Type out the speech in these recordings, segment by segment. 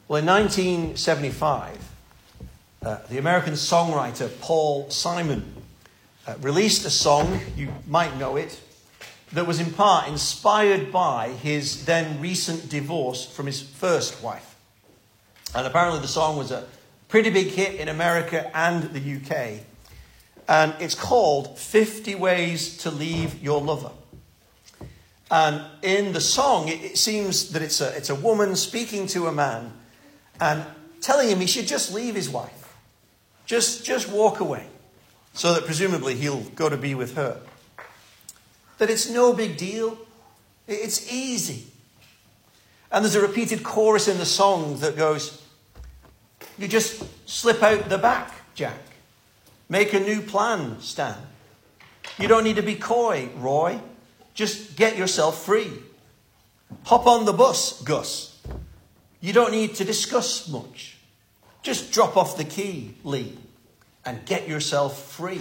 Well, in 1975, the American songwriter Paul Simon released a song, you might know it, that was in part inspired by his then recent divorce from his first wife. And apparently the song was a pretty big hit in America and the UK. And it's called 50 Ways to Leave Your Lover. And in the song, it seems that it's a woman speaking to a man and telling him he should just leave his wife. Just walk away, so that presumably he'll go to be with her. That it's no big deal. It's easy. And there's a repeated chorus in the song that goes, you just slip out the back, Jack. Make a new plan, Stan. You don't need to be coy, Roy. Just get yourself free. Hop on the bus, Gus. You don't need to discuss much. Just drop off the key, Lee, and get yourself free.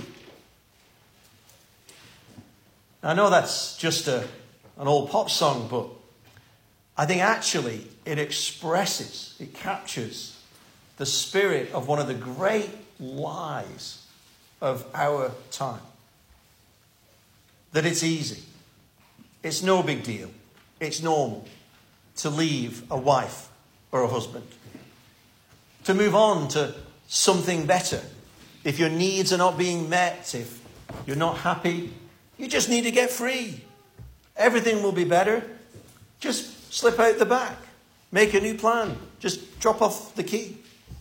I know that's just an old pop song, but I think actually it captures the spirit of one of the great lies of our time. That it's easy. It's no big deal. It's normal to leave a wife or a husband. To move on to something better. If your needs are not being met, if you're not happy, you just need to get free. Everything will be better. Just slip out the back. Make a new plan. Just drop off the key.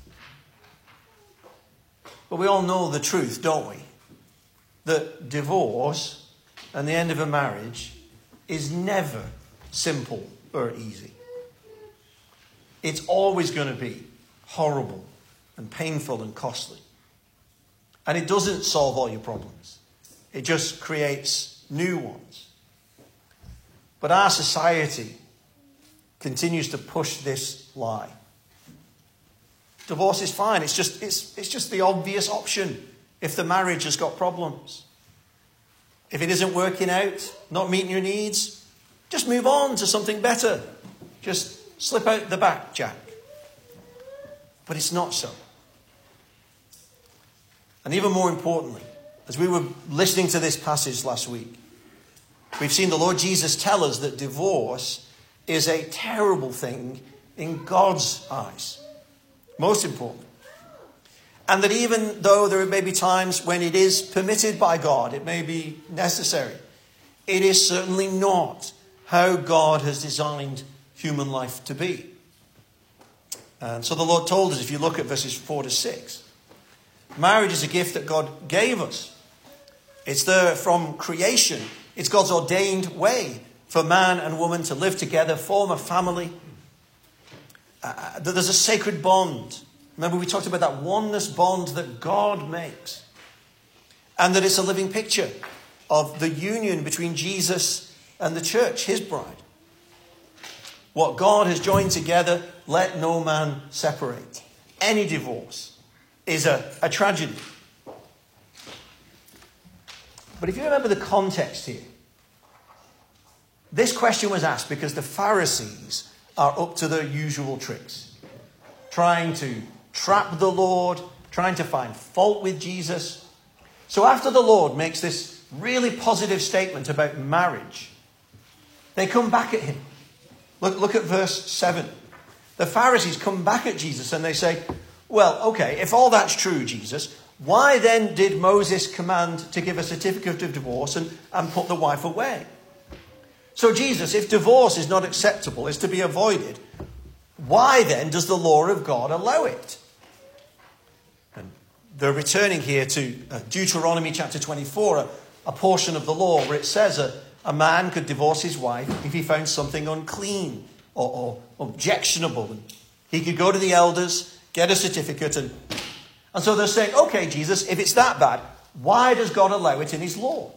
But we all know the truth, don't we? That divorce and the end of a marriage is never simple or easy. It's always going to be horrible and painful and costly. And it doesn't solve all your problems. It just creates new ones. But our society continues to push this lie. Divorce is fine. It's just the obvious option if the marriage has got problems. If it isn't working out, not meeting your needs, just move on to something better. Just slip out the back, Jack. But it's not so. And even more importantly, as we were listening to this passage last week, we've seen the Lord Jesus tell us that divorce is a terrible thing in God's eyes. Most important. And that even though there may be times when it is permitted by God, it may be necessary, it is certainly not how God has designed human life to be. And so the Lord told us, if you look at verses 4 to 6, marriage is a gift that God gave us. It's there from creation. It's God's ordained way for man and woman to live together, form a family. That there's a sacred bond. Remember, we talked about that oneness bond that God makes. And that it's a living picture of the union between Jesus and the church, his bride. What God has joined together, let no man separate. Any divorce is a tragedy. But if you remember the context here, this question was asked because the Pharisees are up to their usual tricks. Trying to trap the Lord, trying to find fault with Jesus. So after the Lord makes this really positive statement about marriage, they come back at him. Look at verse 7. The Pharisees come back at Jesus and they say, well, okay, if all that's true, Jesus, why then did Moses command to give a certificate of divorce and put the wife away? So Jesus, if divorce is not acceptable, is to be avoided, why then does the law of God allow it? And they're returning here to Deuteronomy chapter 24, a portion of the law where it says a man could divorce his wife if he found something unclean or objectionable. And he could go to the elders, get a certificate. And so they're saying, okay, Jesus, if it's that bad, why does God allow it in his law?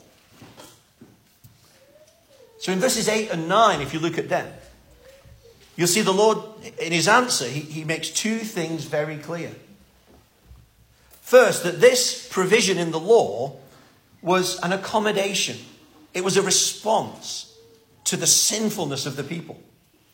So in verses 8 and 9, if you look at them, you'll see the Lord, in his answer, he makes two things very clear. First, that this provision in the law was an accommodation. It was a response to the sinfulness of the people.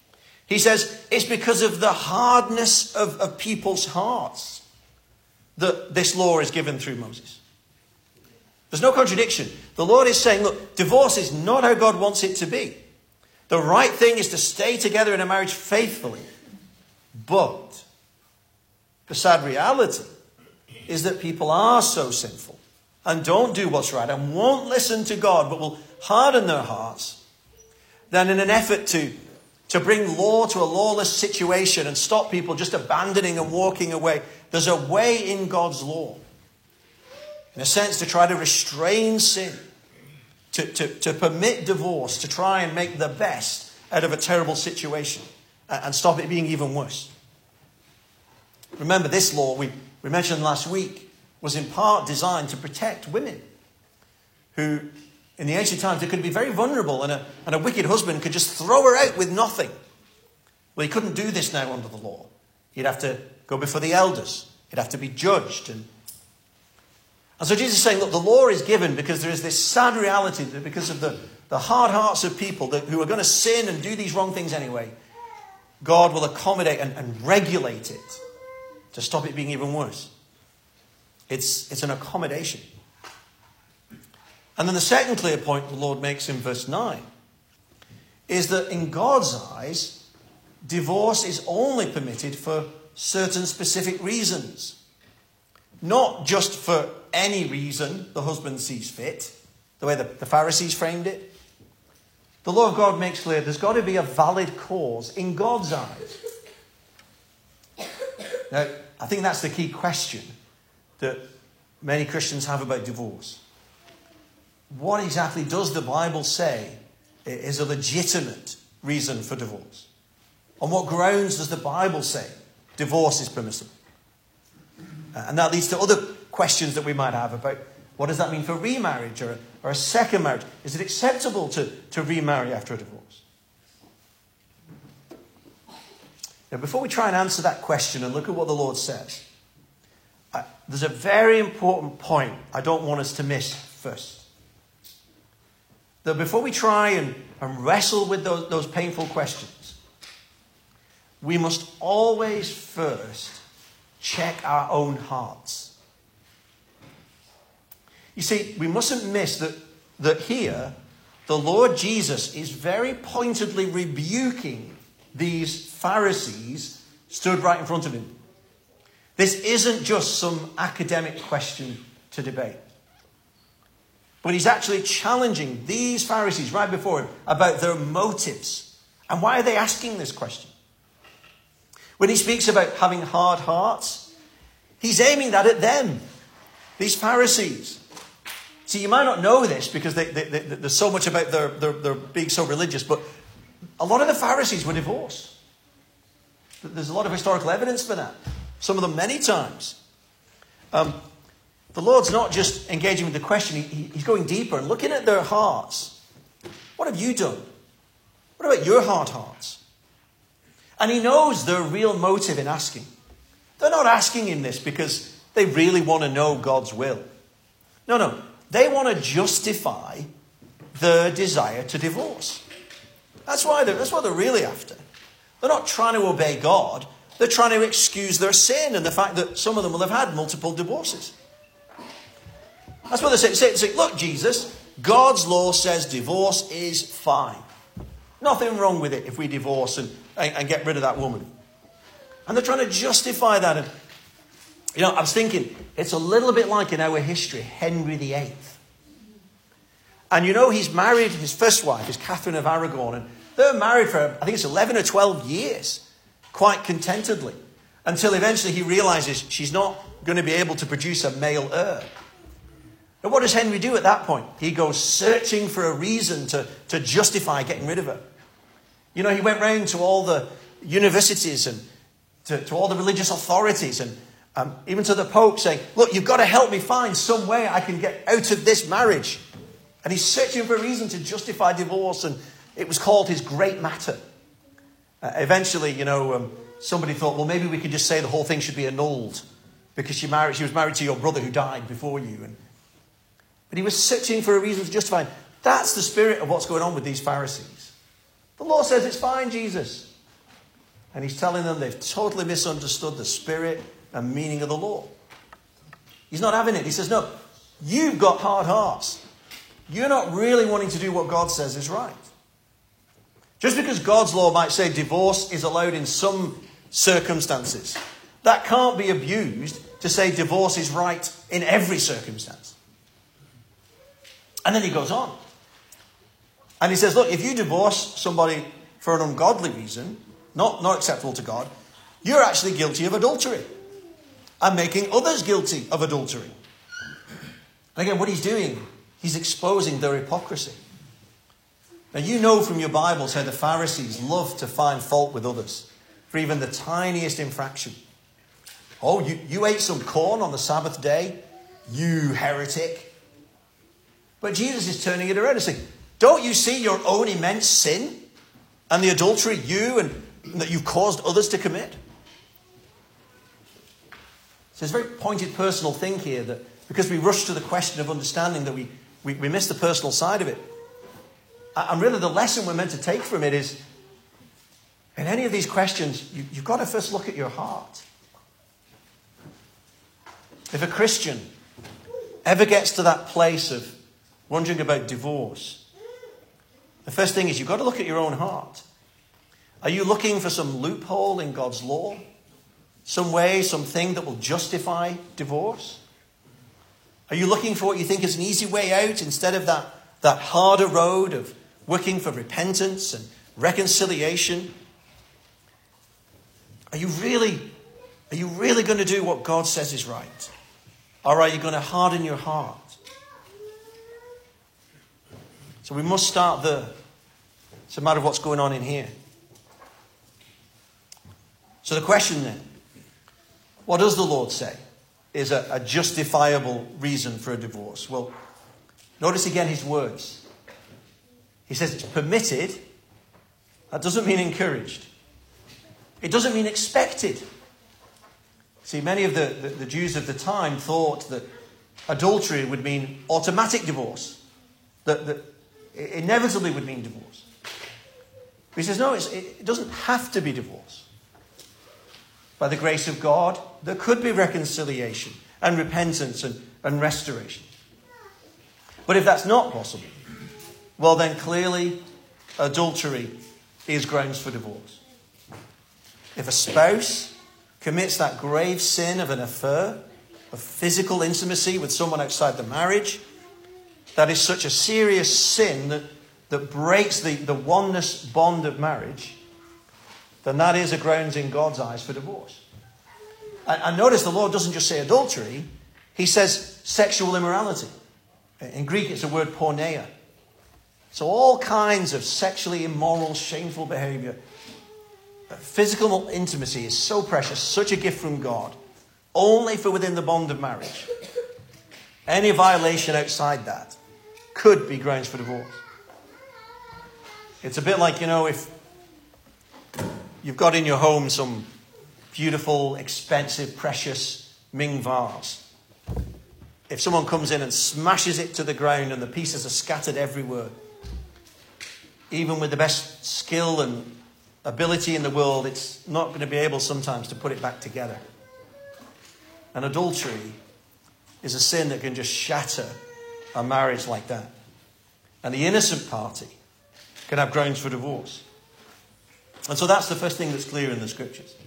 He says it's because of the hardness of people's hearts that this law is given through Moses. There's no contradiction. The Lord is saying, look, divorce is not how God wants it to be. The right thing is to stay together in a marriage faithfully. But the sad reality is that people are so sinful and don't do what's right and won't listen to God, but will harden their hearts, then in an effort to bring law to a lawless situation and stop people just abandoning and walking away, there's a way in God's law, in a sense, to try to restrain sin, to permit divorce, to try and make the best out of a terrible situation and stop it being even worse. Remember, this law we mentioned last week was in part designed to protect women who, in the ancient times, they could be very vulnerable, and a wicked husband could just throw her out with nothing. Well, he couldn't do this now under the law. He'd have to go before the elders. He'd have to be judged. And so Jesus is saying, look, the law is given because there is this sad reality that because of the hard hearts of people who are going to sin and do these wrong things anyway, God will accommodate and regulate it to stop it being even worse. It's an accommodation. And then the second clear point the Lord makes in verse 9 is that in God's eyes, divorce is only permitted for certain specific reasons. Not just for any reason the husband sees fit, the way the Pharisees framed it. The law of God makes clear there's got to be a valid cause in God's eyes. Now, I think that's the key question that many Christians have about divorce. What exactly does the Bible say is a legitimate reason for divorce? On what grounds does the Bible say divorce is permissible? And that leads to other questions that we might have about what does that mean for remarriage or a second marriage? Is it acceptable to remarry after a divorce? Now, before we try and answer that question and look at what the Lord says, there's a very important point I don't want us to miss first. That before we try and wrestle with those painful questions, we must always first check our own hearts. You see, we mustn't miss that here, the Lord Jesus is very pointedly rebuking these Pharisees stood right in front of him. This isn't just some academic question to debate. But he's actually challenging these Pharisees right before him about their motives. And why are they asking this question? When he speaks about having hard hearts, he's aiming that at them, these Pharisees. See, you might not know this because there's so much about their being so religious, but a lot of the Pharisees were divorced. There's a lot of historical evidence for that. Some of them many times. The Lord's not just engaging with the question, he's going deeper and looking at their hearts. What have you done? What about your hard hearts? And he knows their real motive in asking. They're not asking him this because they really want to know God's will. No. They want to justify their desire to divorce. That's what they're really after. They're not trying to obey God. They're trying to excuse their sin and the fact that some of them will have had multiple divorces. That's what they're saying. Look, Jesus, God's law says divorce is fine. Nothing wrong with it if we divorce and get rid of that woman. And they're trying to justify that. And, I was thinking, it's a little bit like in our history, Henry VIII. And he's married, his first wife is Catherine of Aragon. And they're married for, I think it's 11 or 12 years, quite contentedly. Until eventually he realizes she's not going to be able to produce a male heir. And what does Henry do at that point? He goes searching for a reason to justify getting rid of her. He went round to all the universities and to all the religious authorities and even to the Pope saying, look, you've got to help me find some way I can get out of this marriage. And he's searching for a reason to justify divorce, and it was called his great matter. Eventually, somebody thought, well, maybe we could just say the whole thing should be annulled because she was married to your brother who died before you. But he was searching for a reason to justify it. That's the spirit of what's going on with these Pharisees. The law says it's fine, Jesus. And he's telling them they've totally misunderstood the spirit and meaning of the law. He's not having it. He says, no, you've got hard hearts. You're not really wanting to do what God says is right. Just because God's law might say divorce is allowed in some circumstances, that can't be abused to say divorce is right in every circumstance. And then he goes on. And he says, look, if you divorce somebody for an ungodly reason, not acceptable to God, you're actually guilty of adultery and making others guilty of adultery. And again, what he's doing, he's exposing their hypocrisy. Now, you know from your Bibles how the Pharisees love to find fault with others for even the tiniest infraction. Oh, you ate some corn on the Sabbath day, you heretic. But Jesus is turning it around and saying, don't you see your own immense sin and the adultery that you've caused others to commit? So it's a very pointed personal thing here that because we rush to the question of understanding that we miss the personal side of it. And really the lesson we're meant to take from it is, in any of these questions, you've got to first look at your heart. If a Christian ever gets to that place of wondering about divorce, the first thing is you've got to look at your own heart. Are you looking for some loophole in God's law? Some way, something that will justify divorce? Are you looking for what you think is an easy way out instead of that harder road of working for repentance and reconciliation? Are you really going to do what God says is right? Or are you going to harden your heart? So we must start there. It's a matter of what's going on in here. So the question then, what does the Lord say is a justifiable reason for a divorce? Well, notice again his words. He says it's permitted. That doesn't mean encouraged. It doesn't mean expected. See, many of the Jews of the time thought that adultery would mean automatic divorce. That inevitably would mean divorce. But he says, no, it doesn't have to be divorce. By the grace of God, there could be reconciliation and repentance and restoration. But if that's not possible, well then clearly adultery is grounds for divorce. If a spouse commits that grave sin of an affair, of physical intimacy with someone outside the marriage, that is such a serious sin that breaks the oneness bond of marriage, then that is a grounds in God's eyes for divorce. And notice the Lord doesn't just say adultery, he says sexual immorality. In Greek it's the word porneia. So all kinds of sexually immoral, shameful behavior. Physical intimacy is so precious, such a gift from God, only for within the bond of marriage. Any violation outside that could be grounds for divorce. It's a bit like, if you've got in your home some beautiful, expensive, precious Ming vase. If someone comes in and smashes it to the ground and the pieces are scattered everywhere, even with the best skill and ability in the world, it's not going to be able sometimes to put it back together. And adultery is a sin that can just shatter a marriage like that. And the innocent party can have grounds for divorce. And so that's the first thing that's clear in the scriptures.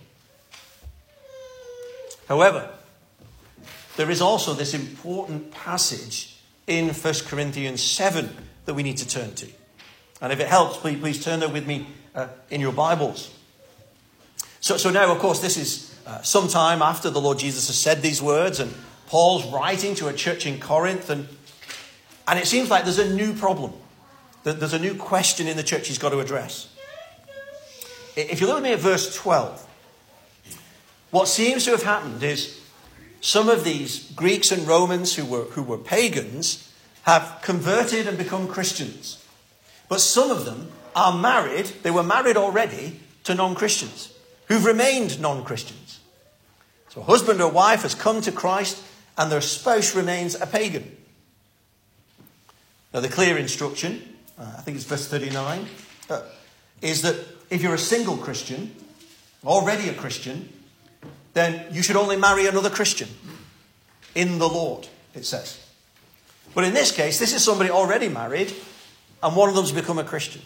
However, there is also this important passage in 1 Corinthians 7 that we need to turn to. And if it helps, please turn there with me in your Bibles. So now, of course, this is some time after the Lord Jesus has said these words, and Paul's writing to a church in Corinth, and it seems like there's a new problem. There's a new question in the church he's got to address. If you look at me at verse 12, what seems to have happened is some of these Greeks and Romans who were pagans have converted and become Christians. But some of them are married, they were married already to non-Christians who've remained non-Christians. So a husband or wife has come to Christ and their spouse remains a pagan. Now the clear instruction, I think it's verse 39, is that if you're a single Christian already a Christian, then you should only marry another Christian in the Lord, it says. But in this case, this is somebody already married, and one of them's become a Christian.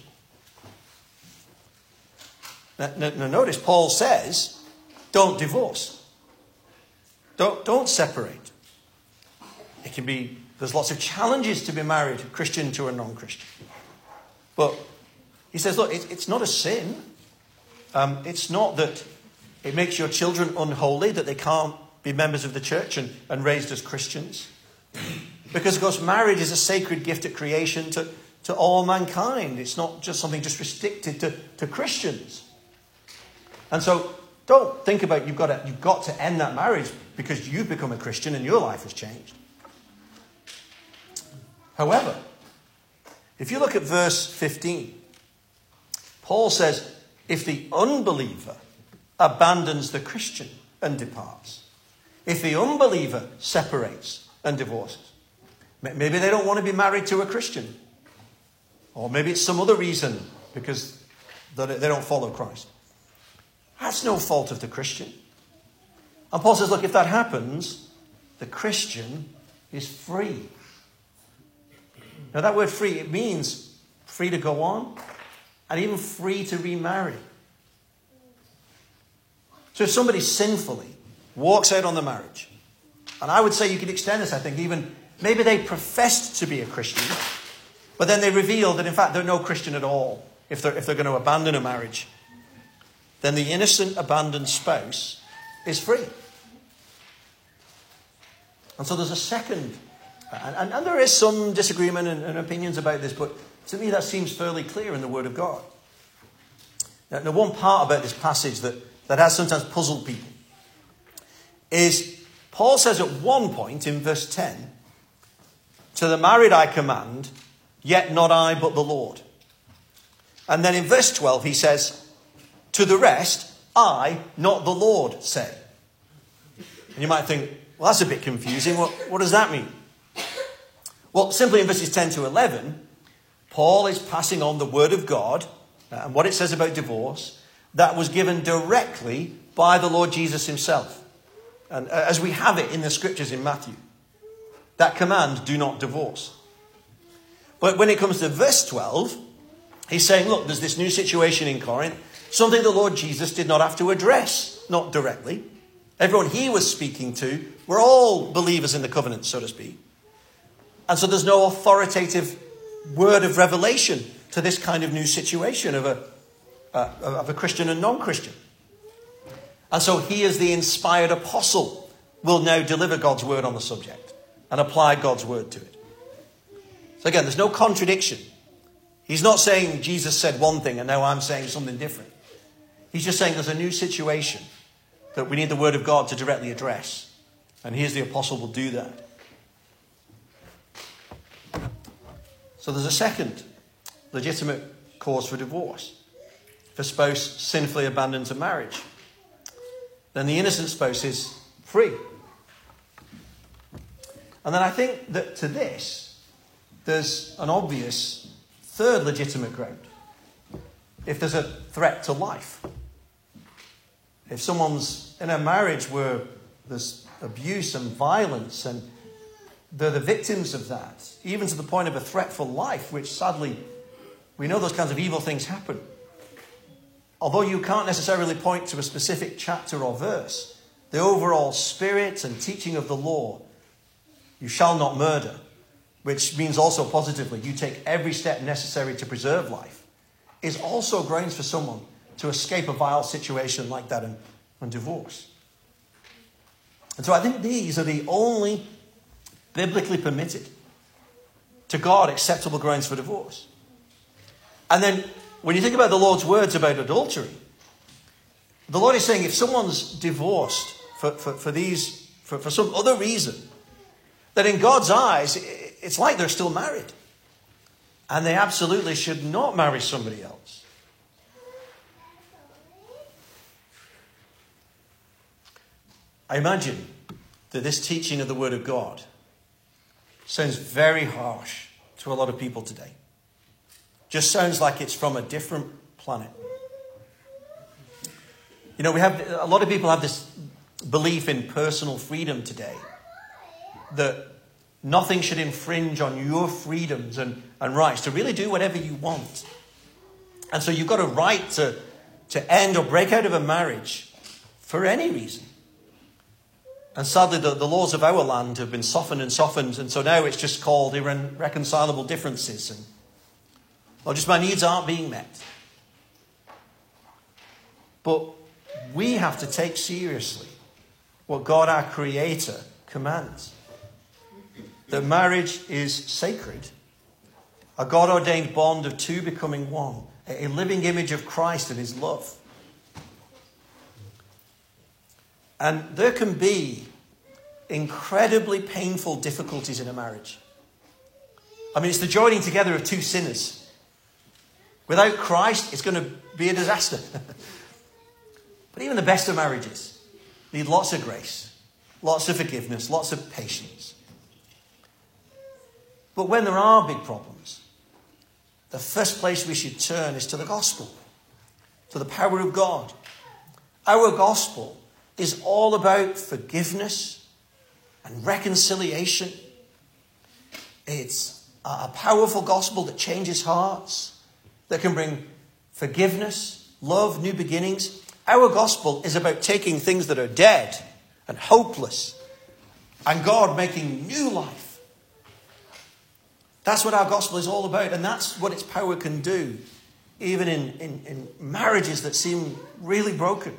Now notice, Paul says, don't divorce. Don't separate. There's lots of challenges to be married, Christian to a non-Christian. But he says, look, it's not a sin. It's not that it makes your children unholy, that they can't be members of the church and raised as Christians. Because, of course, marriage is a sacred gift at creation to all mankind. It's not just something just restricted to Christians. And so don't think about you've got to end that marriage because you've become a Christian and your life has changed. However, if you look at verse 15, Paul says, if the unbeliever abandons the Christian and departs, if the unbeliever separates and divorces, maybe they don't want to be married to a Christian, or maybe it's some other reason because they don't follow Christ. That's no fault of the Christian. And Paul says, look, if that happens, the Christian is free. Now that word free, it means free to go on and even free to remarry. So if somebody sinfully walks out on the marriage, and I would say you could extend this, I think, even maybe they professed to be a Christian, but then they reveal that in fact they're no Christian at all if they're going to abandon a marriage, then the innocent abandoned spouse is free. And so there's a second, and there is some disagreement and opinions about this, but to me that seems fairly clear in the Word of God. Now one part about this passage that has sometimes puzzled people is Paul says at one point in verse 10, to the married I command, yet not I but the Lord. And then in verse 12 he says, to the rest, I, not the Lord, say. And you might think, well, that's a bit confusing. What does that mean? Well, simply in verses 10 to 11, Paul is passing on the word of God and what it says about divorce that was given directly by the Lord Jesus himself. And as we have it in the scriptures in Matthew, that command, do not divorce. But when it comes to verse 12, he's saying, look, there's this new situation in Corinth, something the Lord Jesus did not have to address, not directly. Everyone he was speaking to were all believers in the covenant, so to speak. And so there's no authoritative word of revelation to this kind of new situation of a Christian and non-Christian. And so he, as the inspired apostle, will now deliver God's word on the subject and apply God's word to it. So again, there's no contradiction. He's not saying Jesus said one thing and now I'm saying something different. He's just saying there's a new situation that we need the word of God to directly address. And here's the apostle will do that. So there's a second legitimate cause for divorce. If a spouse sinfully abandons a marriage, then the innocent spouse is free. And then I think that to this, there's an obvious third legitimate ground. If there's a threat to life. If someone's in a marriage where there's abuse and violence and they're the victims of that, even to the point of a threat for life, which sadly, we know those kinds of evil things happen. Although you can't necessarily point to a specific chapter or verse, the overall spirit and teaching of the law, you shall not murder, which means also positively, you take every step necessary to preserve life, is also grounds for someone to escape a vile situation like that and divorce. And so I think these are the only biblically permitted, to God acceptable grounds for divorce. And then when you think about the Lord's words about adultery, the Lord is saying if someone's divorced for some other reason, that in God's eyes, it's like they're still married. And they absolutely should not marry somebody else. I imagine that this teaching of the Word of God sounds very harsh to a lot of people today. Just sounds like it's from a different planet. You know, a lot of people have this belief in personal freedom today, that nothing should infringe on your freedoms and rights to really do whatever you want. And so you've got a right to end or break out of a marriage for any reason. And sadly, the laws of our land have been softened, and so now it's just called irreconcilable differences. And, well, just my needs aren't being met. But we have to take seriously what God, our Creator, commands. That marriage is sacred, a God-ordained bond of two becoming one, a living image of Christ and his love. And there can be incredibly painful difficulties in a marriage. I mean, it's the joining together of two sinners. Without Christ, it's going to be a disaster. But even the best of marriages need lots of grace, lots of forgiveness, lots of patience. But when there are big problems, the first place we should turn is to the gospel, to the power of God. Our gospel is all about forgiveness and reconciliation. It's a powerful gospel that changes hearts, that can bring forgiveness, love, new beginnings. Our gospel is about taking things that are dead and hopeless and God making new life. That's what our gospel is all about, and that's what its power can do, even in marriages that seem really broken.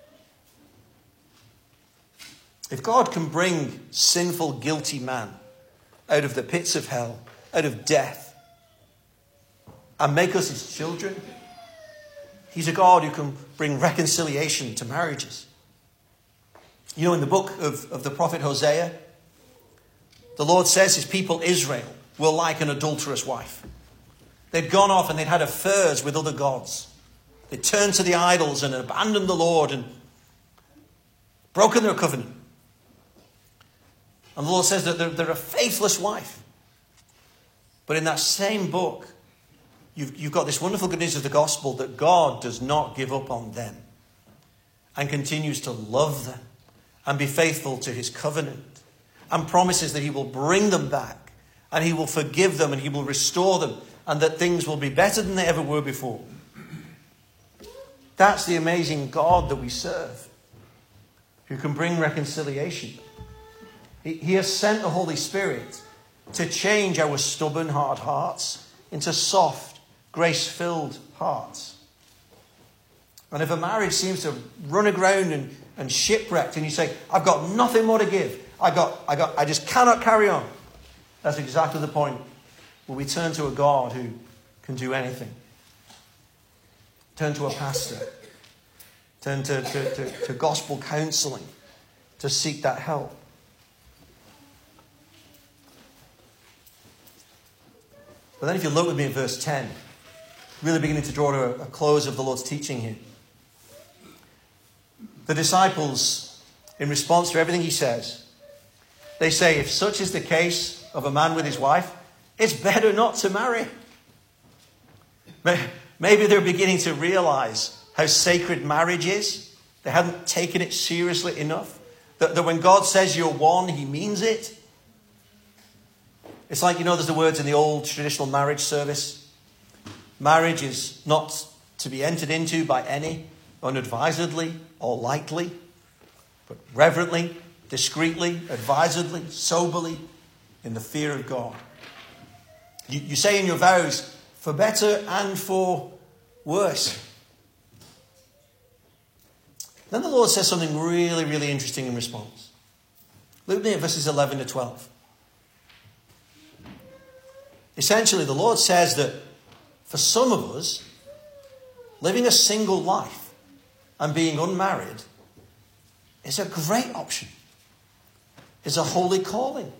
If God can bring sinful, guilty man out of the pits of hell, out of death, and make us his children, he's a God who can bring reconciliation to marriages. You know, in the book of the prophet Hosea, the Lord says his people Israel were like an adulterous wife. They'd gone off and they'd had affairs with other gods. They turned to the idols and abandoned the Lord and broken their covenant. And the Lord says that they're a faithless wife. But in that same book, you've got this wonderful good news of the gospel that God does not give up on them and continues to love them and be faithful to his covenant and promises that he will bring them back and he will forgive them and he will restore them and that things will be better than they ever were before. That's the amazing God that we serve, who can bring reconciliation. He has sent the Holy Spirit to change our stubborn, hard hearts into soft, grace-filled hearts. And if a marriage seems to run aground and shipwrecked, and you say, I've got nothing more to give, I just cannot carry on, that's exactly the point where we turn to a God who can do anything. Turn to a pastor. Turn to gospel counseling to seek that help. But then if you look with me at verse 10, really beginning to draw to a close of the Lord's teaching here. The disciples, in response to everything he says, they say, if such is the case of a man with his wife, it's better not to marry. Maybe they're beginning to realize how sacred marriage is. They hadn't taken it seriously enough. That when God says you're one, he means it. It's like, there's the words in the old traditional marriage service. Marriage is not to be entered into by any, unadvisedly or lightly, but reverently, discreetly, advisedly, soberly, in the fear of God. You say in your vows, for better and for worse. Then the Lord says something really, really interesting in response. Look at me at verses 11 to 12. Essentially, the Lord says that for some of us, living a single life and being unmarried is a great option. It's a holy calling.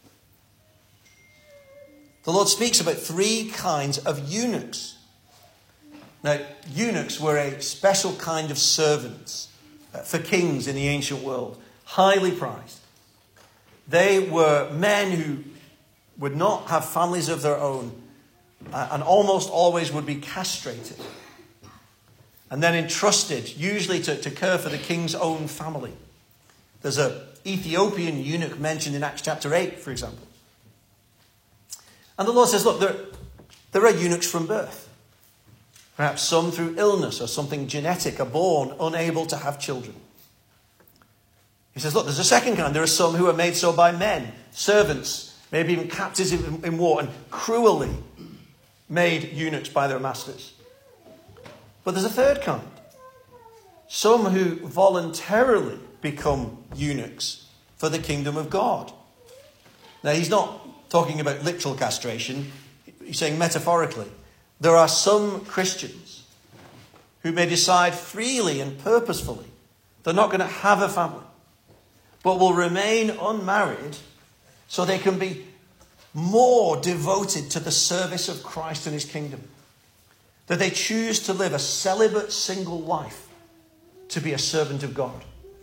The Lord speaks about 3 kinds of eunuchs. Now, eunuchs were a special kind of servants for kings in the ancient world, highly prized. They were men who would not have families of their own and almost always would be castrated. and then entrusted, usually to care for the king's own family. There's an Ethiopian eunuch mentioned in Acts chapter 8, for example. And the Lord says, look, there are eunuchs from birth. Perhaps some through illness or something genetic are born unable to have children. He says, look, there's a second kind. There are some who are made so by men, servants, maybe even captives in war, and cruelly made eunuchs by their masters. But there's a third kind. Some who voluntarily become eunuchs for the kingdom of God. Now, he's not talking about literal castration. He's saying metaphorically. There are some Christians who may decide freely and purposefully they're not going to have a family, but will remain unmarried so they can be more devoted to the service of Christ and his kingdom. That they choose to live a celibate single life to be a servant of God.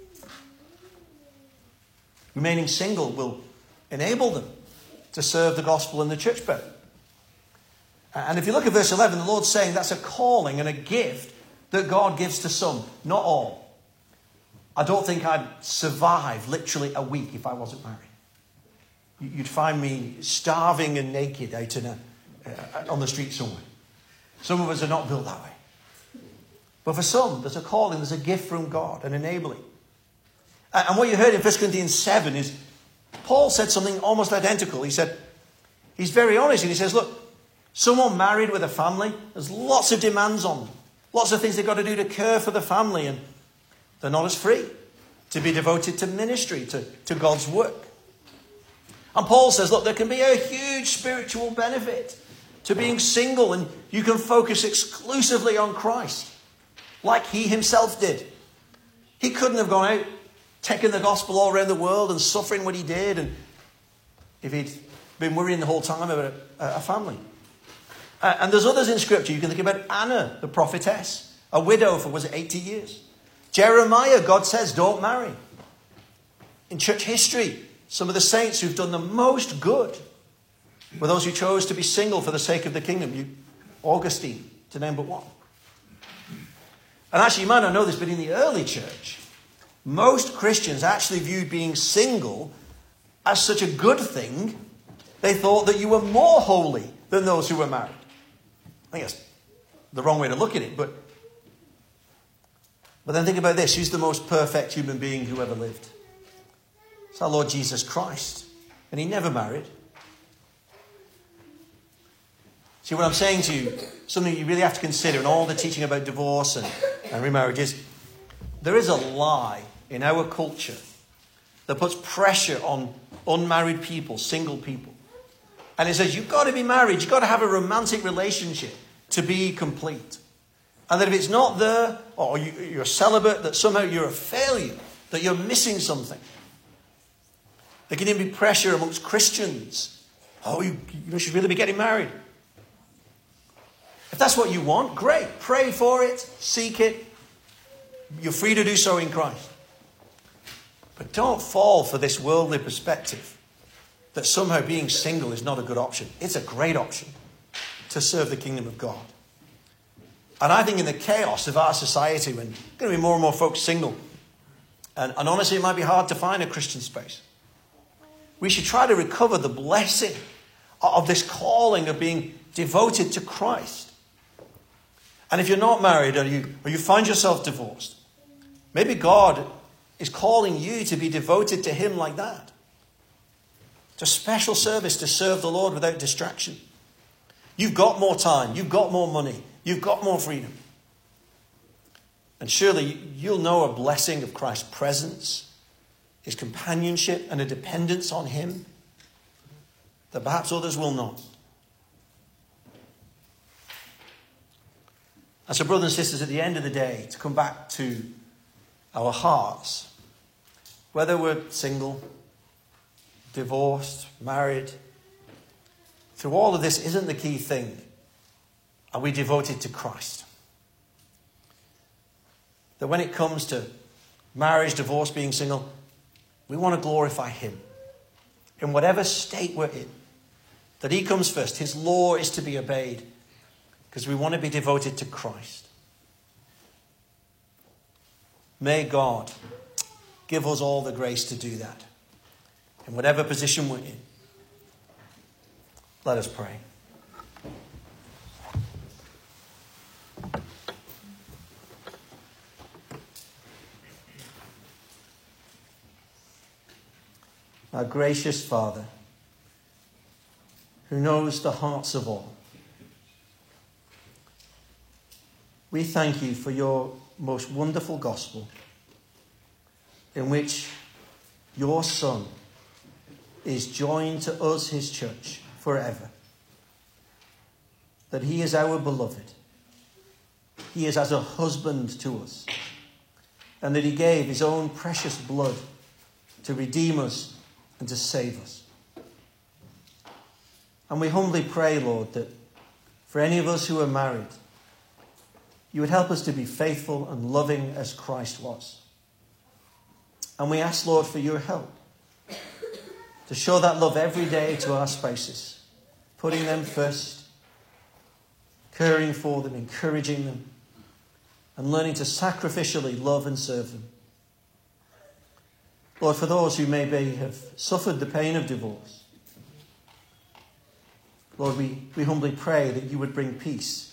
Remaining single will enable them to serve the gospel and the church better. And if you look at verse 11, the Lord's saying that's a calling and a gift that God gives to some, not all. I don't think I'd survive literally a week if I wasn't married. You'd find me starving and naked out on the street somewhere. Some of us are not built that way. But for some, there's a calling, there's a gift from God, an enabling. And what you heard in 1 Corinthians 7 is Paul said something almost identical. He said, he's very honest and he says, look, someone married with a family, there's lots of demands on them. Lots of things they've got to do to care for the family, and they're not as free to be devoted to ministry, to God's work. And Paul says, look, there can be a huge spiritual benefit to being single, and you can focus exclusively on Christ, like he himself did. He couldn't have gone out taking the gospel all around the world and suffering what he did, and if he'd been worrying the whole time about a family. And there's others in Scripture. You can think about Anna, the prophetess, a widow for, 80 years? Jeremiah, God says, don't marry. In church history, some of the saints who've done the most good were those who chose to be single for the sake of the kingdom. Augustine, to name but one. And actually, you might not know this, but in the early church, most Christians actually viewed being single as such a good thing, they thought that you were more holy than those who were married. I think that's the wrong way to look at it, but then think about this. Who's the most perfect human being who ever lived? It's our Lord Jesus Christ. And he never married. See, what I'm saying to you, something you really have to consider in all the teaching about divorce and remarriage is, there is a lie in our culture that puts pressure on unmarried people, single people. And it says, you've got to be married, you've got to have a romantic relationship to be complete. And that if it's not there, or you're celibate, that somehow you're a failure, that you're missing something. There can even be pressure amongst Christians. Oh, you should really be getting married. If that's what you want, great. Pray for it, seek it. You're free to do so in Christ. But don't fall for this worldly perspective that somehow being single is not a good option. It's a great option to serve the kingdom of God. And I think in the chaos of our society, when there's going to be more and more folks single, and honestly it might be hard to find a Christian space, we should try to recover the blessing of this calling of being devoted to Christ. And if you're not married or you find yourself divorced, maybe God is calling you to be devoted to him like that. To special service to serve the Lord without distraction. You've got more time. You've got more money. You've got more freedom. And surely you'll know a blessing of Christ's presence, his companionship, and a dependence on him that perhaps others will not. And so, brothers and sisters, at the end of the day, to come back to our hearts, whether we're single, divorced, married, through all of this, isn't the key thing, are we devoted to Christ? That when it comes to marriage, divorce, being single, we want to glorify him. In whatever state we're in, that he comes first. His law is to be obeyed because we want to be devoted to Christ. May God give us all the grace to do that, in whatever position we're in. Let us pray. Our gracious Father, who knows the hearts of all, we thank you for your most wonderful gospel, in which your Son is joined to us, his church, forever. That he is our beloved. He is as a husband to us. And that he gave his own precious blood to redeem us and to save us. And we humbly pray, Lord, that for any of us who are married, you would help us to be faithful and loving as Christ was. And we ask, Lord, for your help to show that love every day to our spouses, putting them first, caring for them, encouraging them, and learning to sacrificially love and serve them. Lord, for those who maybe have suffered the pain of divorce, Lord, we humbly pray that you would bring peace.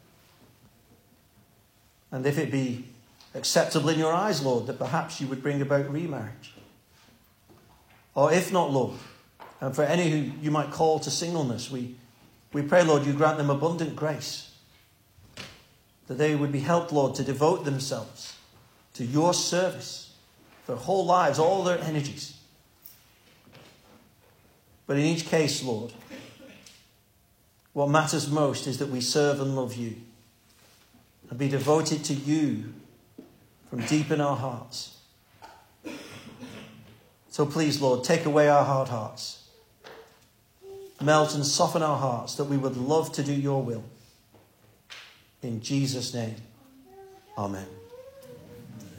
And if it be acceptable in your eyes, Lord, that perhaps you would bring about remarriage. Or if not, Lord, and for any who you might call to singleness, we pray, Lord, you grant them abundant grace. That they would be helped, Lord, to devote themselves to your service, their whole lives, all their energies. But in each case, Lord, what matters most is that we serve and love you and be devoted to you from deep in our hearts. So please, Lord, take away our hard hearts. Melt and soften our hearts that we would love to do your will. In Jesus' name, amen.